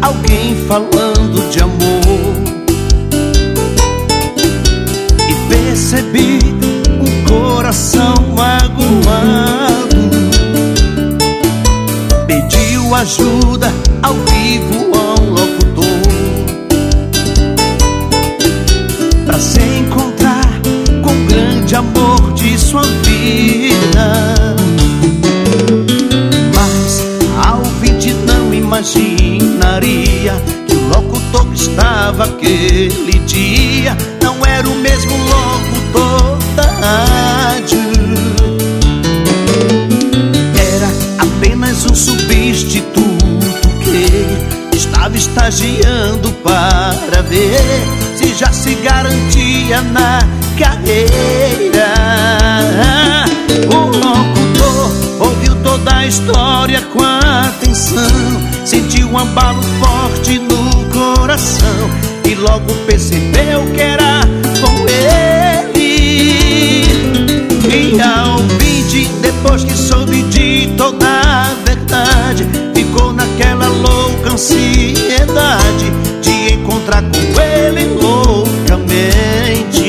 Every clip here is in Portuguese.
alguém falando de amor, e percebi um coração magoado. Pediu ajuda ao vivo ao locutor, pra se encontrar com o grande amor de sua vida. Mas a ouvinte não imaginaria que o locutor que estava aquele dia não era o mesmo locutor da rádio. Era apenas um substituto que estava estagiando para ver se já se garantia na carreira. O locutor ouviu toda a história com atenção, sentiu um abalo forte no coração e logo percebeu que era com ele. E a ouvinte, depois que soube de toda a verdade, ficou naquela louca ansiedade de encontrar com ele loucamente.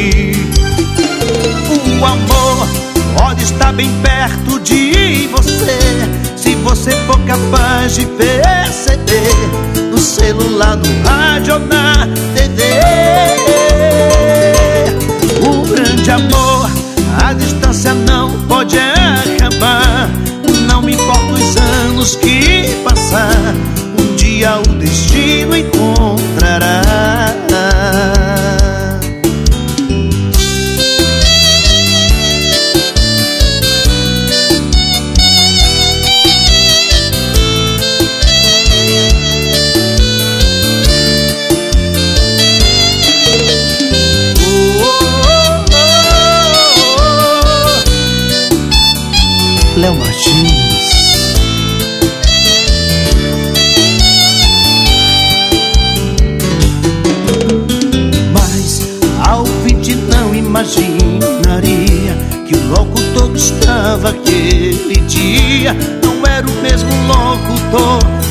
O amor pode estar bem perto de você, se você for capaz de perceber, no celular, no rádio ou na TV. O grande amor, a distância não pode acabar. Não me importa os anos que passar, um dia o destino encontrará. Léo Martins. Mas a ouvinte não imaginaria que o locutor que estava aquele dia não era o mesmo locutor